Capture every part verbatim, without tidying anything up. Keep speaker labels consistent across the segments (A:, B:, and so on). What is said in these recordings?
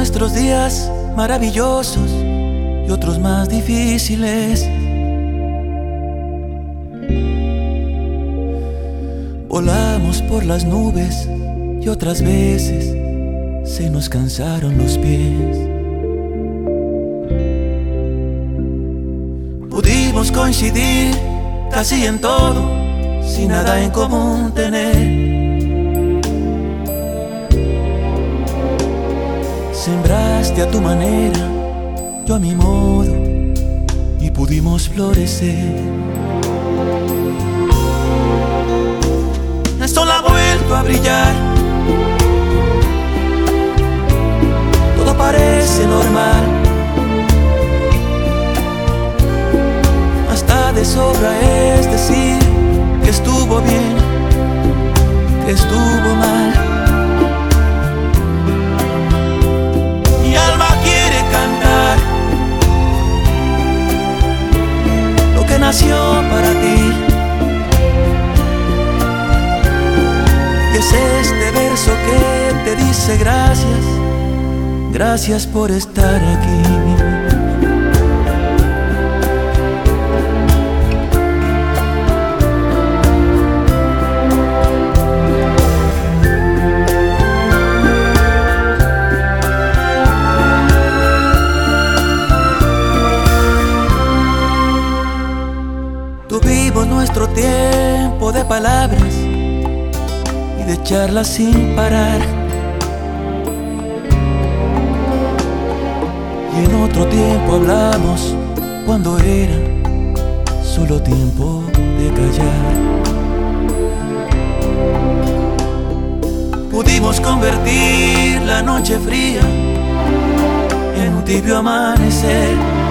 A: nuestros días maravillosos y otros más difíciles. Volamos por las nubes y otras veces se nos cansaron los pies. Pudimos coincidir casi en todo, sin nada en común tener. Sembraste a tu manera, yo a mi modo, y pudimos florecer. El sol ha vuelto a brillar, todo parece normal. Hasta de sobra es decir que estuvo bien, que estuvo mal. Mi alma quiere cantar lo que nació para ti. Y es este verso que te dice gracias, gracias por estar aquí. Tuvimos nuestro tiempo de palabras y de charlas sin parar, y en otro tiempo hablamos cuando era solo tiempo de callar. Pudimos convertir la noche fría en un tibio amanecer.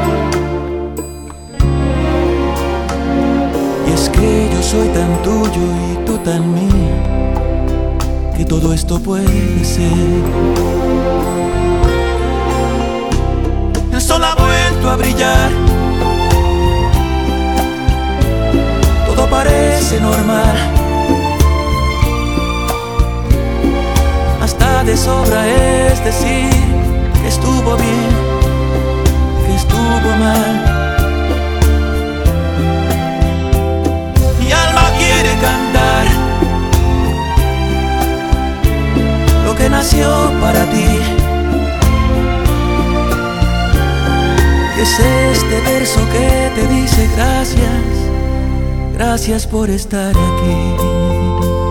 A: Es que yo soy tan tuyo y tú tan mía, que todo esto puede ser. El sol ha vuelto a brillar, todo parece normal. Hasta de sobra es decir que estuvo bien, que estuvo mal. Cantar lo que nació para ti. Es este verso que te dice gracias, gracias por estar aquí.